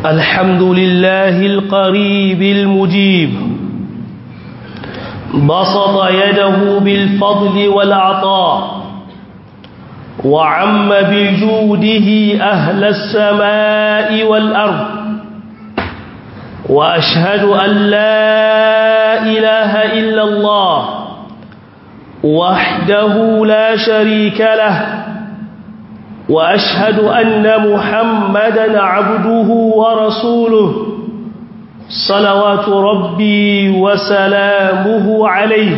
الحمد لله القريب المجيب بسط يده بالفضل والعطاء وعم بجوده أهل السماء والأرض وأشهد أن لا إله إلا الله وحده لا شريك له وأشهد أن محمدًا عبده ورسوله صلوات ربي وسلامه عليه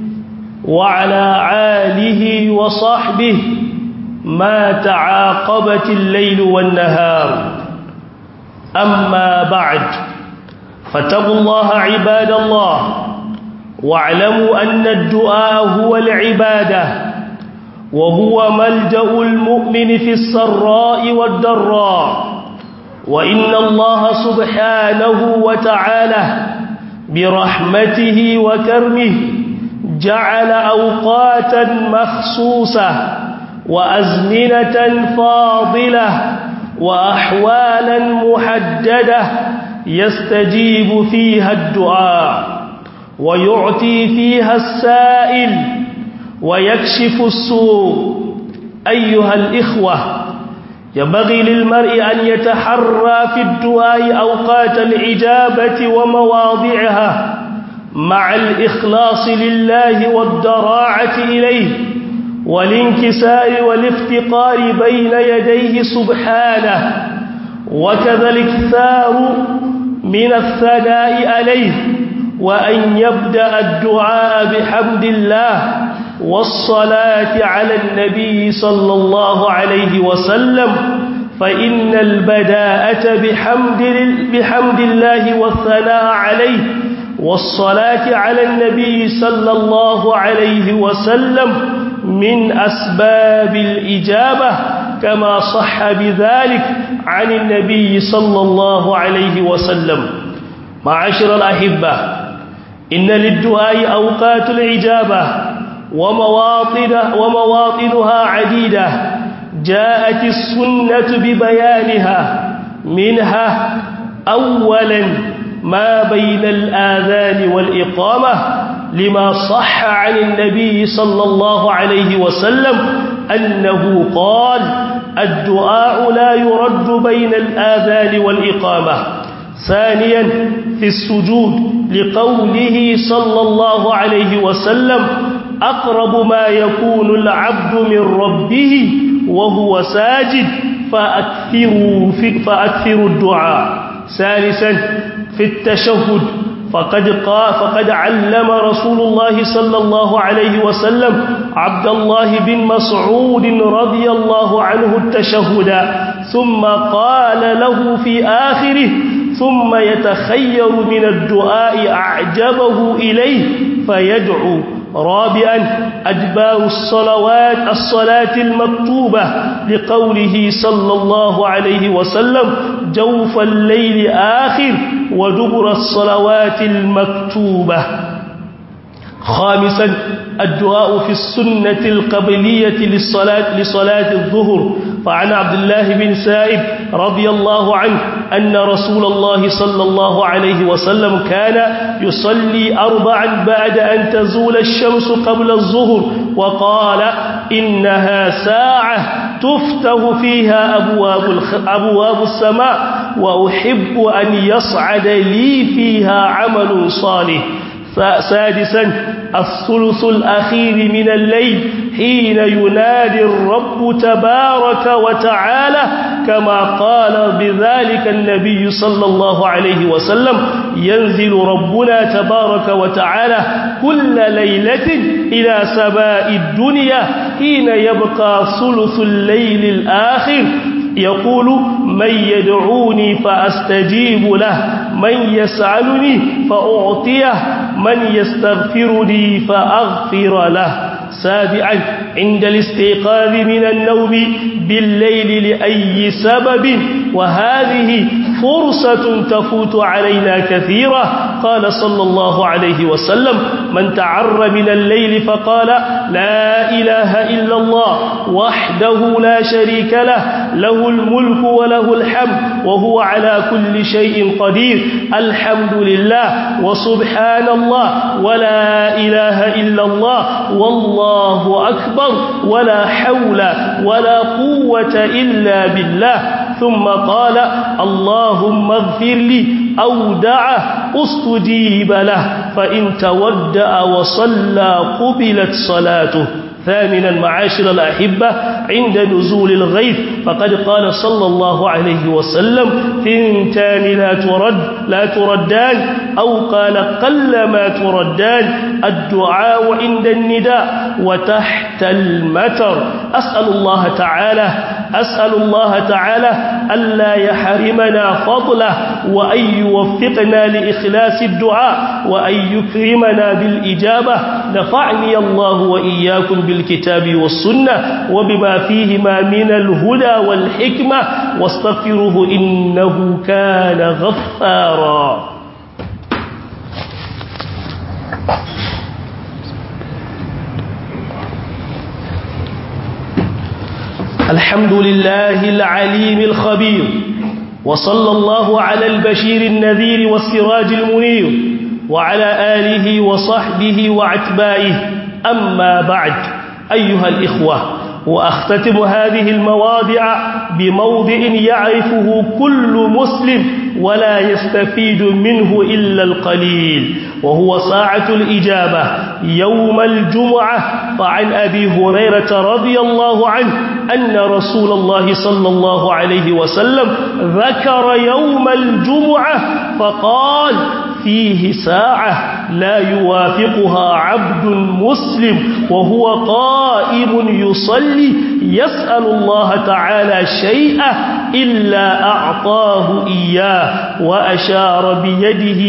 وعلى آله وصحبه ما تعاقبت الليل والنهار. أما بعد، فاتقوا الله عباد الله، واعلموا أن الدعاء هو العبادة، وهو ملجأ المؤمن في السراء والضراء. وإن الله سبحانه وتعالى برحمته وكرمه جعل أوقاتا مخصوصة وأزمنة فاضلة وأحوالا محددة يستجيب فيها الدعاء ويعطي فيها السائل ويكشف السوء. أيها الإخوة، ينبغي للمرء أن يتحرى في الدعاء أوقات الإجابة ومواضعها مع الإخلاص لله والضراعة إليه والانكسار والافتقار بين يديه سبحانه، وكذا الإكثار من الثناء عليه، وأن يبدأ الدعاء بحمد الله والصلاة على النبي صلى الله عليه وسلم، فإن البداءة بحمد الله والثناء عليه والصلاة على النبي صلى الله عليه وسلم من أسباب الإجابة، كما صح بذلك عن النبي صلى الله عليه وسلم. معاشر الأحبة، إن للدعاء أوقات الإجابة ومواطنها عديدة جاءت السنة ببيانها. منها أولا ما بين الآذان والإقامة، لما صح عن النبي صلى الله عليه وسلم أنه قال: الدعاء لا يرد بين الآذان والإقامة. ثانيا في السجود، لقوله صلى الله عليه وسلم: أقرب ما يكون العبد من ربه وهو ساجد فأكثروا الدعاء. ثالثا في التشهد، فقد علم رسول الله صلى الله عليه وسلم عبد الله بن مسعود رضي الله عنه التشهد، ثم قال له في آخره: ثم يتخير من الدعاء أعجبه إليه فيدعو. رابعا أدبار الصلاة المكتوبة، لقوله صلى الله عليه وسلم: جوف الليل آخر ودبر الصلوات المكتوبة. خامسا الدعاء في السنة القبلية لصلاة الظهر، فعن عبد الله بن سائب رضي الله عنه أن رسول الله صلى الله عليه وسلم كان يصلي 4 بعد أن تزول الشمس قبل الظهر، وقال: إنها ساعة تفتح فيها أبواب السماء، وأحب أن يصعد لي فيها عمل صالح. سادسا الثلث الأخير من الليل، حين ينادي الرب تبارك وتعالى، كما قال بذلك النبي صلى الله عليه وسلم: ينزل ربنا تبارك وتعالى كل ليلة إلى سماء الدنيا حين يبقى ثلث الليل الآخر، يقول: من يدعوني فأستجيب له، من يسألني فأعطيه، من يستغفرني فأغفر له. سابعا عند الاستيقاظ من النوم بالليل لأي سبب، وهذه فرصة تفوت علينا كثيرة. قال صلى الله عليه وسلم: من تعر من الليل فقال لا إله إلا الله وحده لا شريك له له الملك وله الحمد وهو على كل شيء قدير، الحمد لله وسبحان الله ولا إله إلا الله والله أكبر ولا حول ولا قوة إلا بالله، ثم قال اللهم اغفر لي أو دعا استجيب له، فإن تودأ وصلى قبلت صلاته. ثامنا معاشر الأحبة عند نزول الغيث فقد قال صلى الله عليه وسلم: ثنتان لا تردان، أو قال قل ما تردان: الدعاء عند النداء وتحت المطر. أسأل الله تعالى ألا يحرمنا فضله، وأن يوفقنا لإخلاص الدعاء، وأن يكرمنا بالإجابة. نفعني الله وإياكم بالكتاب والسنة وبما فيهما من الهدى والحكمة، واستغفروه إنه كان غفارا. الحمد لله العليم الخبير، وصلى الله على البشير النذير والسراج المنير، وعلى آله وصحبه وأتباعه. أما بعد، أيها الإخوة، وأختتم هذه المواضع بموضع يعرفه كل مسلم ولا يستفيد منه إلا القليل، وهو ساعة الإجابة يوم الجمعة. فعن أبي هريرة رضي الله عنه أن رسول الله صلى الله عليه وسلم ذكر يوم الجمعة فقال: فيه ساعة لا يوافقها عبد مسلم وهو قائم يصلي يسأل الله تعالى شيئا إلا أعطاه إياه، وأشار بيده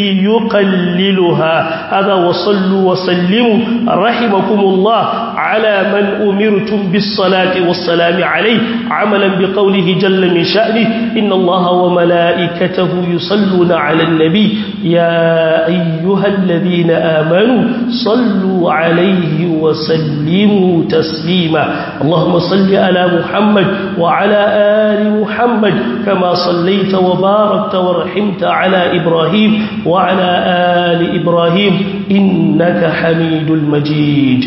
يقللها. هذا وصلوا وسلموا رحمكم الله على من أمرتم بالصلاة والسلام عليه، عملا بقوله جل من شأنه: إن الله وملائكته يصلون على النبي يا أيها الذين آمنوا صلوا عليه وسلموا تسليما. اللهم صل على محمد وعلى آل محمد كما صليت وباركت ورحمت على إبراهيم وعلى آل إبراهيم إنك حميد المجيد.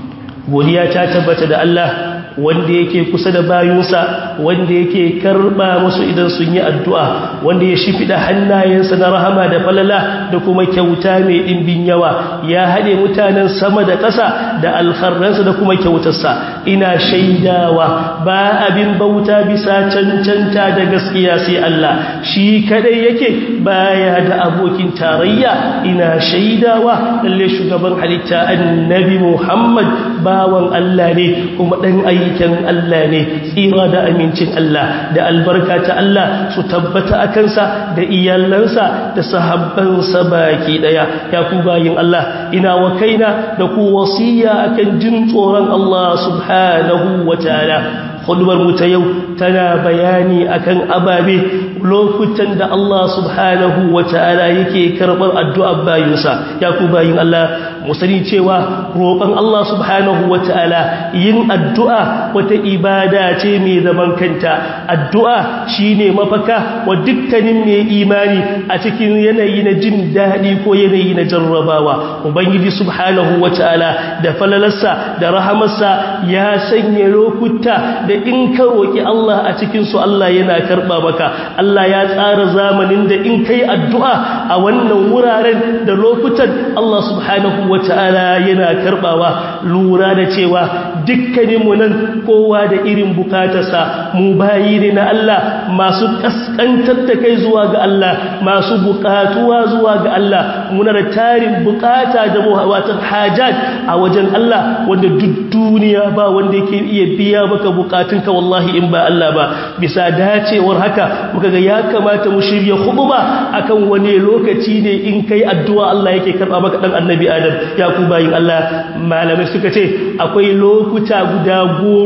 godiya ta tabbata da Allah wanda yake kusa da bayinsa, wanda yake karba musu idan sun yi addu'a, wanda ya shifida hannayensa na rahama da falala da kuma kyauta mai dimbin yawa, ya haɗe mutanen sama da ƙasa da alkharransa da kuma kyautarsa. Ina shaidawa ba abin bauta bisa cancanta da gaskiya sai Allah, shi kadai yake baya da abokin tarayya. Ina shaidawa lalle shugaban halitta annabi Muhammad bawan Allah ne kuma dan aikin Allah ne, tsira da amincin Allah da albarka ta Allah su tabbata a kansa da iyalansa da sahabbansa baki daya. Ya ku bayin Allah, ina wa kaina da ku wasiya akan jin tsoron Allah subhanahu wa ta'ala. Hudubar mu ta yau tana bayani akan ababe lokutan da Allah subhanahu wa ta'ala yake karɓar addu'ar bayinsa. Ya ku bayin Allah, mu sani cewa roƙon Allah subhanahu wa ta'ala, yin addu'a wata ibada ce mai zaman kanta. Addu'a shine mafaka wa dukkanin mai imani a cikin yanayi na jin daɗi ko yanayi na jarrabawa. Ubangiji subhanahu wa ta'ala da falalarsa da rahamarsa ya sanya lokuta da in ka roƙi Allah a cikinsu Allah yana karɓa maka. Allah ya tsara zamanin da in kai addu'a a wannan wuraren da lokutan Allah subhanahu wa ta'ala yana karɓawa, lura da cewa dukkaninmu nan kowa da irin bukatarsa. Mu bayi ne na Allah, masu kaskantar da kai zuwa ga Allah, masu bukatuwa zuwa ga Allah. Muna da tarin bukata da watan hajat a wajen Allah wanda duk duniya ba wanda yake iya biya maka bukatunka wallahi in ba Allah ba. Bisa dacewar haka muka ga ya kamata mu shirya khutba akan wani lokaci ne in kai addu'a Allah yake karba maka dan annabi Adam. Ya ku bayin Allah, malamai suka ce akwai lokuta guda 10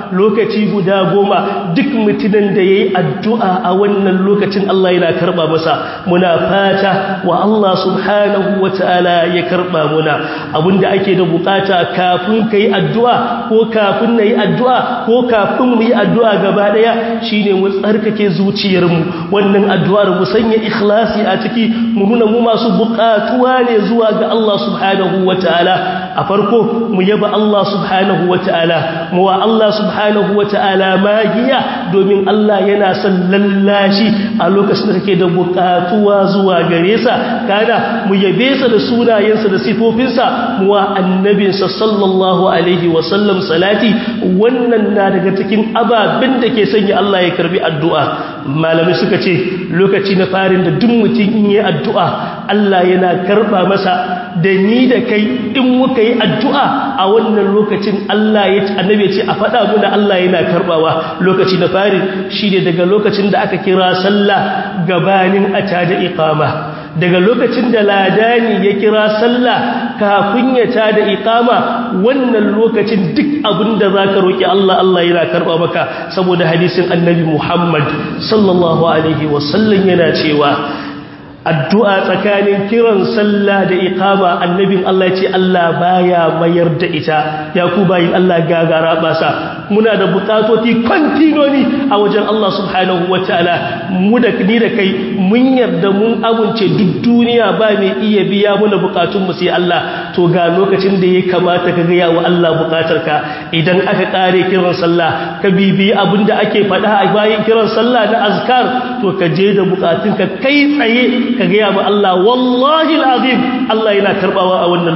lokaci guda 10 duk mutumin da yayi addu'a a wannan lokacin Allah yana karba masa muna fata wa Allah subhanahu wataala ya karba muna abinda ake da bukata kafin kai addu'a ko kafin nayi addu'a ko kafin mu yi addu'a gaba daya shine mu tsarkake zuciyarmu wannan addu'ar mu sanya ikhlasi a ciki mu nuna mu masu bukatuwa ne zuwa ga Allah subhanahu wataala a farko mu yaba Allah subhanahu wataala mu wa Allah subhanahu wataala magiya domin Allah yana son lallashi a lokacin da kake da bukatuwa zuwa gare sa kana mu yabe sa da sunayensa da sifofinsa mu wa annabinsa sallallahu alaihi wasallam salati wannan na daga cikin ababin da ke sanya Allah ya karbi addu'a malamai suka ce lokaci na farin da duk mutum in yi addu'a Allah yana karba masa da ni da kai in muka yi addu'a a wannan lokacin Allah ya ce annabi ya ce a faɗa mu da Allah yana karbawa lokaci na farin shi ne daga lokacin da aka kira sallah gabanin a tada iqama daga lokacin da ladani ya kira sallah kafin ya tada iqama wannan lokacin duk abinda zaka roki Allah Allah yana karba maka saboda hadisin annabi Muhammad sallallahu alaihi wasallam yana cewa addu'a tsakanin kiran sallah da iqama annabin Allah ya ce Allah baya mayar da ita ya ku bayin Allah gagara basa muna da bukatoti kontinoni a wajen Allah subhanahu wataala mu da ni da kai mun yarda mun abunce duk duniya ba mai iya biya muna bukatun mu sai Allah to ga lokacin da ya kamata ka ga ya wa Allah bukatarka idan aka kare kiran sallah ka bibi abinda ake faɗa a bayan kiran sallah na azkar to ka je da bukatunka kai tsaye ka gaya ma Allah wallahi alazim Allah yana karbawa a wannan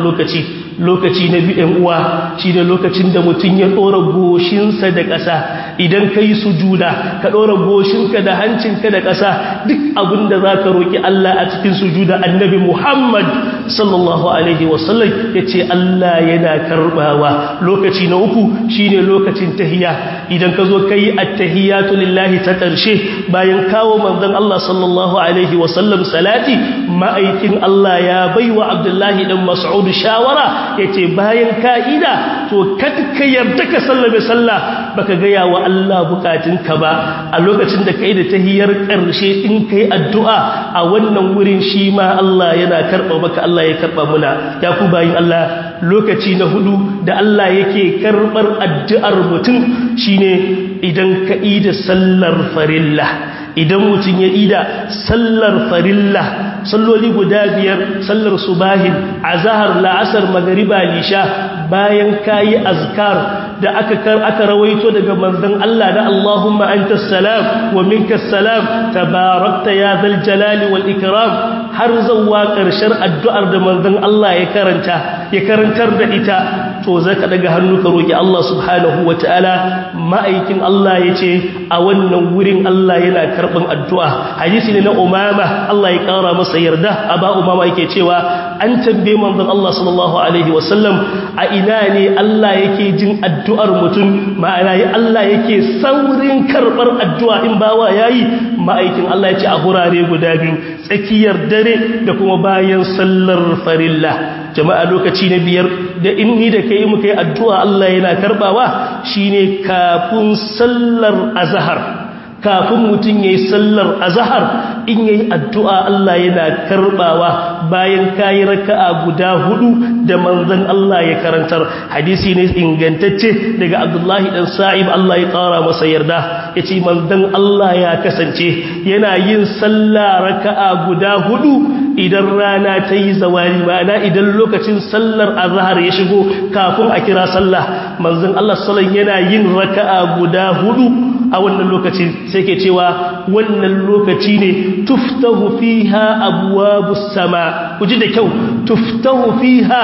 lokaci na biyan uwa shine lokacin da mutun ya dora goshinsa da ƙasa idan kai sujuda ka dora goshinka da hancinka da ƙasa duk abinda zaka roki Allah a cikin sujuda annabi Muhammad sallallahu alaihi wasallam yace Allah yana karbawa lokaci na uku shine lokacin tahiyya idan ka zo kai at-tahiyatu lillahi ta karshe bayan kawo manzon Allah sallallahu alaihi wasallam salati ma'aikin Allah ya baiwa Abdullahi dan Mas'ud shawara yace bayan ka'ida to ka yarda ka sallame sallah baka ga yawa Allah bukatunka ba a lokacin da kai da tahiyar karshe in kai addu'a a wannan wurin shi ma Allah yana karba maka Allah ya karba muna ya ku bayin Allah lokaci na hudu da Allah yake karbar addu'ar mutum shine idan ka ida sallar farilla idan mutum ya ida sallar farilla salloli guda biyar sallar subahin azhar la'asar magriba lisha bayan kayi azkar da aka rawaito daga manzon Allah da Allahumma antas salam wa minkas salam tabarakta ya zal jalali wal ikram har zawwa karshen addu'ar da manzon Allah ya karantar da ita to zaka daga hannu ka roki Allah subhanahu wataala ma'aikin Allah yace a wannan wurin Allah yana karban addu'a hadisi ne na Umama Allah ya kara masa yarda aba Umama yake cewa an tambaye manzon Allah sallallahu alaihi wasallam a ina ne Allah yake jin addu'ar mutum ma'ana Allah yake saurin karbar addu'a in bawa yayi ma'aikin Allah yace a gurare guda biyu tsakiyar dare da kuma bayan sallar farilla jama'a lokaci na biyar da inni da kai muka yi addu'a Allah yana karbawa shine kafin sallar azhar kafin mutum yayi sallar azhar in yayi addu'a Allah yana karbawa bayan kai raka'a guda hudu da manzon Allah ya karantar hadisi ne ingantacce daga Abdullahi dan Sa'ib Allah ya kara masa yarda yace manzon Allah ya kasance yana yin sallah raka'a guda hudu idan rana ta yi zawali ma'ana idan lokacin sallar azhar ya shigo kafin a kira sallah manzon Allah sallallahu yana yin raka'a guda hudu a wannan lokaci sai ke cewa wannan lokaci ne tuftahu fiha abwabus sama kuji da kyau tuftahu fiha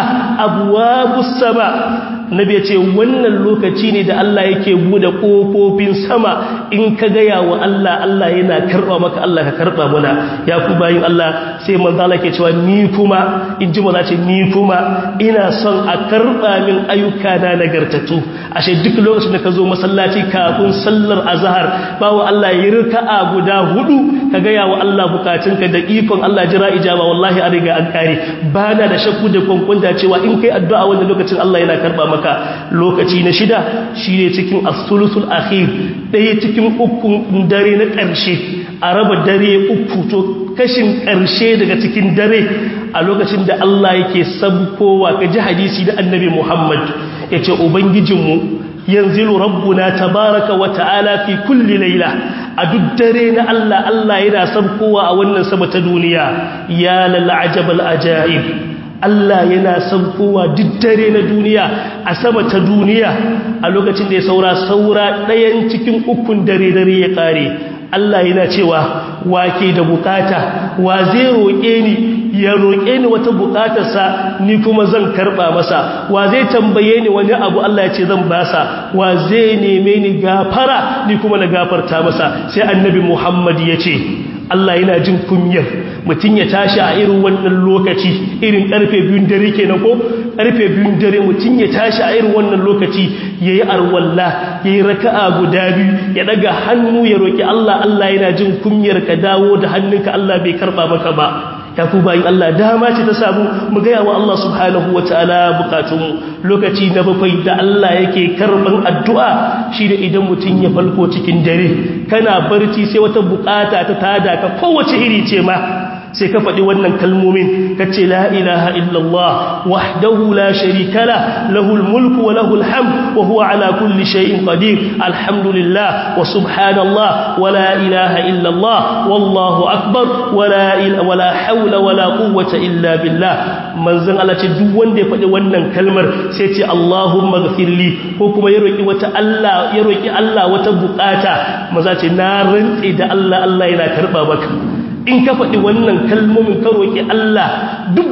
abwabus sama nabi ya ce wannan lokaci ne da Allah yake bude kofofin sama in ka gaya wa Allah Allah yana karba maka Allah ka karba muna ya ku bayin Allah sai manzo Allah ke cewa ni kuma in ji maza ce ni kuma ina son a karba min ayyuka na nagartatu ashe duk lokacin da ka zo masallaci kafin sallar azhar bawo Allah ya raka'a guda hudu ka gaya wa Allah bukatunka da ikon Allah jira ijaba wallahi an riga an kare bana da shakku da kwankwanta cewa in kai addu'a wannan lokacin Allah yana karba maka lokaci na shida shine cikin as-sulusul akhir daya cikin ukun dare na ƙarshe a raba dare uku to kashin ƙarshe daga cikin dare a lokacin da Allah yake sabkowa ka ji hadisi da annabi Muhammad yace ubangijinmu yanzilu rabbuna tabaraka wa ta'ala fi kulli layla a duk dare na Allah yana sabkowa a wannan sama ta duniya ya lal ajabal ajaib Allah yana sabkowa duk dare na duniya a sama ta duniya a lokacin da ya saura ɗayan cikin ukun dare ya kare Allah yana cewa wake da bukata wa zai roƙe ni ya roƙe ni wata bukatarsa ni kuma zan karɓa masa wa zai tambaye ni wani abu Allah ya ce zan basa wa zai neme ni gafara ni kuma na gafarta masa sai annabi Muhammad ya ce Allah yana jin kunyar mutum ya tashi a irin wannan lokaci irin karfe 2 dare kenan ko karfe 2 dare mutum ya tashi a irin wannan lokaci yayi arwalla yayi raka'a guda biyu ya daga hannu ya roki Allah yana jin kunyar ka dawo da hannunka Allah bai karba maka ba ya ku bayin Allah dama ce ta samu mu ga yawa Allah subhanahu wataala bukatunmu lokaci na bakwai da Allah yake karban addu'a shi da idan mutum ya falko cikin dare kana barci sai wata bukata ta tada ka kowace iri ce ma sai ka faɗi wannan kalmomin ka ce la ilaha illallah wahdahu la sharika la lahul mulku wa lahul hamd wa huwa ala kulli shay'in qadir alhamdulillah wa subhanallah wa la ilaha illallah wallahu akbar wa la hawla wa la quwwata illa billah manzon Allah ce duk wanda ya faɗi wannan kalmar sai ce Allahumma ghfirli ko kuma ya roki Allah wata bukata maza ce na rantsi da Allah yana karba maka in ka faɗi wannan kalmomin ka roƙi Allah duk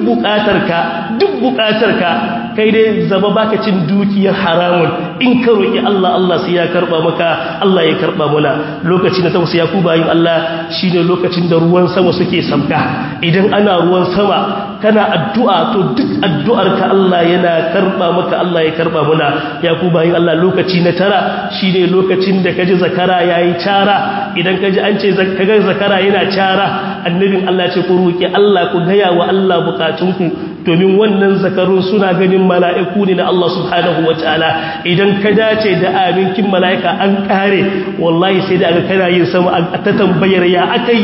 buƙatarka kai dai zama baka cin dukiyar haramun in ka roƙi Allah sai ya karɓa maka Allah ya karɓa muna lokaci na tausa ya ku bayin Allah shine lokacin da ruwan sama suke sabka idan ana ruwan sama kana addu'a to duk addu'arka Allah yana karɓa maka Allah ya karɓa muna ya ku bayin Allah lokaci na tara shine lokacin da kaji zakara yayi cara idan kaji an ce kaga zakara yana cara annabin Allah ce ku roki Allah ku gaya wa Allah bukatunku domin wannan zakarun suna ganin mala'iku ne na Allah subhanahu wataala idan ka dace da aminkin mala'ika an kare wallahi sai da aka kana yin sama ta tambayar ya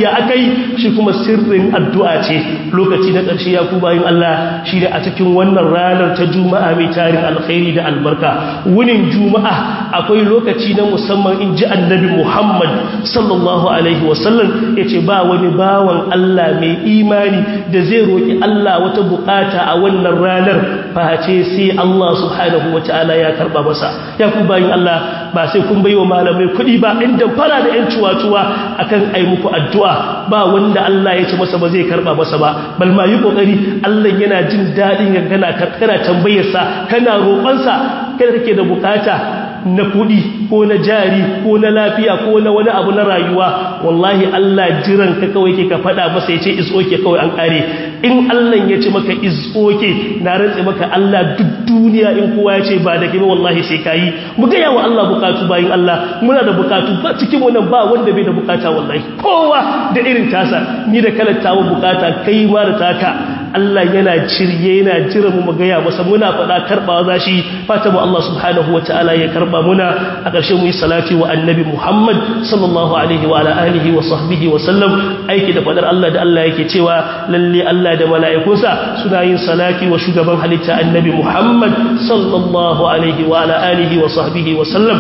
akai shi kuma sirrin addu'a ce lokaci na ƙarshe ya ku bayin Allah shi da a cikin wannan ranar ta juma'a mai tarin alkhairi da albarka wunin juma'a akwai lokaci na musamman in ji annabi Muhammad sallallahu alaihi wasallam yace ba wani bawan Allah mai imani da zai roki Allah wata bukata a wannan ranar face sai Allah subhanahu wataala ya karba masa ya ku bayin Allah ba sai kun baiwa malamai kuɗi ba inda fara da yan cuwa-cuwa akan ai muku addu'a ba wanda Allah ya ce masa ba zai karba masa ba bal ma yi kokari Allah yana jin dadin kana tambayar sa kana roƙon sa kada kake da bukata na kudi ko na jari ko na lafiya ko na wani abu na rayuwa wallahi Allah jiran ka kawai ke ka fada masa yace is okay kawai an kare in Allah ya ce maka is okay na rantse maka Allah duk duniya in kowa ya ce ba da kai ba wallahi sai kai mu ga yawa Allah bukatu bayin Allah muna da bukatu ba cikin wannan ba wanda bai da bukata wallahi kowa da irin tasa ni da kalatawa bukata kai ma da taka Allah yana yana jira mu ga ya masa muna fada karbawa zashi fata mu Allah subhanahu wataala ya karba muna a ƙarshe mu yi salati wa annabi Muhammad sallallahu alaihi wa ala alihi wa sahbihi wa sallam aiki da fadar Allah da Allah yake cewa lalle Allah da mala'ikunsa suna yin salati wa shugaban halitta annabi Muhammad sallallahu alaihi wa ala alihi wa sahbihi wa sallam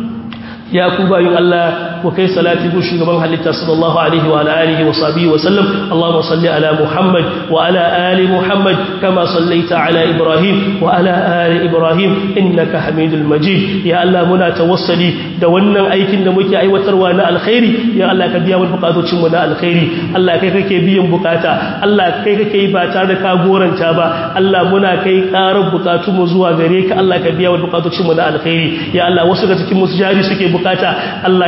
ya ku bayin Allah ku kai salati ga shugaban halitta sallallahu alaihi wa alihi wa sahbihi wa sallam Allahumma salli ala Muhammad wa ala ali Muhammad kama sallaita ala Ibrahim wa ala ali Ibrahim innaka Hamidul Majid ya Allah muna tawassuli da wannan aikin da muke aiwatarwa na alkhairi ya Allah ka biya mu bukatocin mu na alkhairi Allah kai kake biyan bukata Allah kai kake yi ba tare da ka goranta ba Allah muna kai karar bukatun mu zuwa gare ka Allah ka biya mu bukatocin mu na alkhairi ya Allah wasu ga cikin musu jari suke bukata Allah ka ba su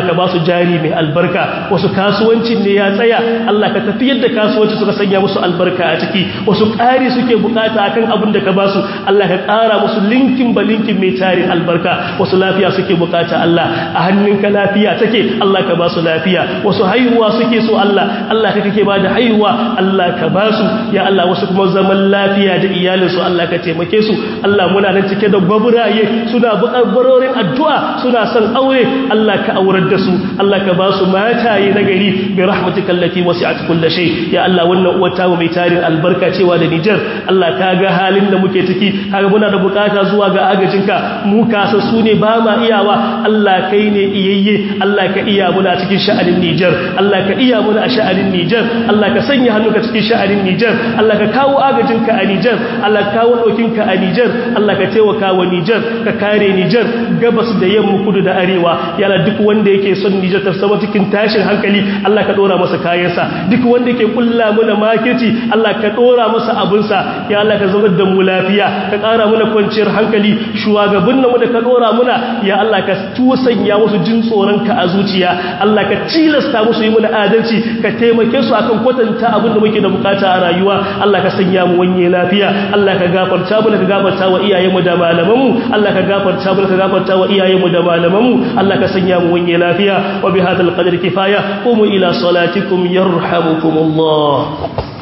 jari mai albarka wasu kasuwancin ne ya tsaya Allah ka tafiyar da kasuwanci suka sanya musu albarka a ciki wasu ƙari suke bukata akan abin da ka ba su Allah ka ƙara musu linkin ba linkin mai tarin albarka wasu lafiya suke bukata Allah a hannunka lafiya take Allah ka ba su lafiya wasu haihuwa suke so Allah ka kake ba da haihuwa Allah ka ba su ya Allah wasu kuma zaman lafiya da iyalinsu Allah ka taimake su Allah muna nan cike da gwaburaye suna buƙabarorin addu'a suna son aure Allah ka aurar da su Allah ka ba su mataye na gari bi rahmatika allati wasi'at kulli shay ya Allah wannan uwata mai tarin albarka cewa da Niger Allah ka ga halin da muke ciki kaga muna da bukata zuwa ga agajinka mu kasa su ne ba ma iyawa Allah kai ne iyayye Allah ka iya muna cikin sha'anin Niger Allah ka iya muna a sha'anin Niger Allah ka sanya hannunka cikin sha'anin Niger Allah ka kawo agajinka a Niger Allah ka kawo dokinka a Niger Allah ka taimaka wa Niger ka kare Niger gabas da yamma kudu da arewa ya Allah duk wanda yake son Niger ta zama cikin tashin hankali Allah ka dora masa kayansa duk wanda yake kulla muna makirci Allah ka dora masa abinsa ya Allah ka zama da mu lafiya ka kara muna kwanciyar hankali shugabannin mu da ka dora muna ya Allah ka tusanya musu jin tsoron ka a zuciya Allah ka tilasta musu yi muna adalci ka taimake su akan kwatanta abin da muke da bukata a rayuwa Allah ka sanya mu wanye lafiya Allah ka gafarta mu ka gafarta wa iyayenmu da malamanmu Allah ka gafarta mu ka gafarta wa iyayenmu da malamanmu Allah ka sanya mu wanye lafiya wa bi hadal qadri kifaya qumu ila salatikum yarhamukumullah